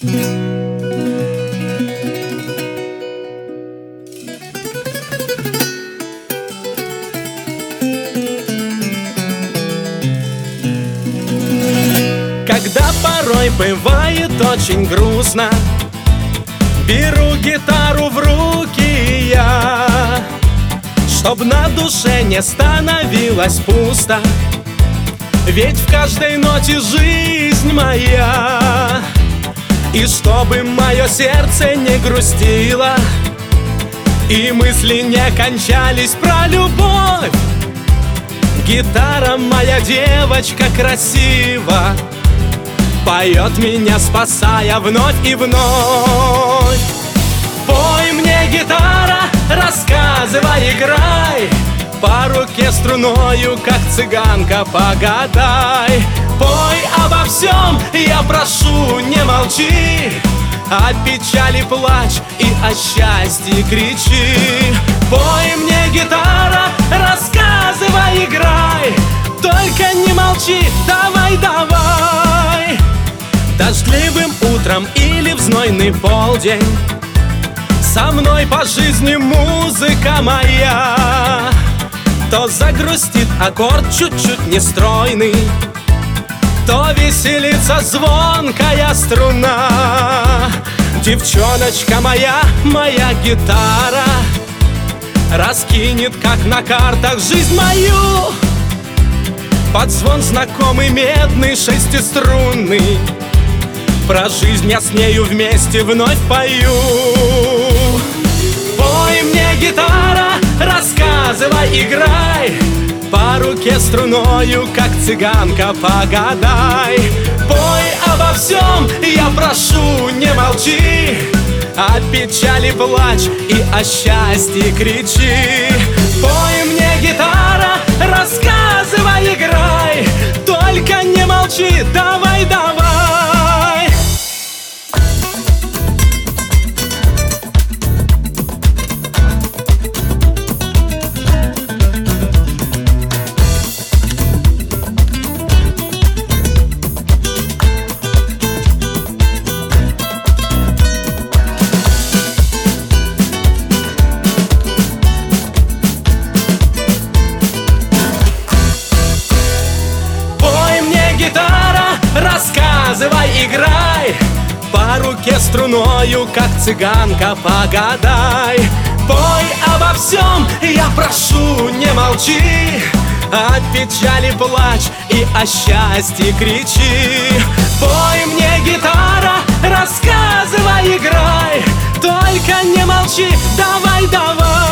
Когда порой бывает очень грустно, беру гитару в руки я, чтоб на душе не становилось пусто, ведь в каждой ноте жизнь моя. И чтобы мое сердце не грустило и мысли не кончались про любовь, гитара моя девочка красива поет меня, спасая вновь и вновь. Пой мне, гитара, рассказывай, играй, по руке струною, как цыганка, погадай. Пой обо всем, я прошу, не молчи, о печали плачь и о счастье кричи. Пой мне, гитара, рассказывай, играй, только не молчи, давай, давай. Дождливым утром или в знойный полдень со мной по жизни музыка моя. То загрустит аккорд чуть-чуть нестройный, то веселится звонкая струна. Девчоночка моя, моя гитара раскинет, как на картах, жизнь мою под звон знакомый медный шестиструнный. Про жизнь я с нею вместе вновь пою. Пой мне, гитара, рассказывай, играй, по руке струною, как цыганка, погадай. Пой обо всем, я прошу, не молчи, о печали плачь и о счастье кричи. Пой мне, гитара, рассказывай, играй, только не молчи, давай, давай. Рассказывай, играй, по руке струною, как цыганка, погадай. Пой обо всем, я прошу, не молчи, о печали плачь и о счастье кричи. Пой мне, гитара, рассказывай, играй, только не молчи, давай, давай.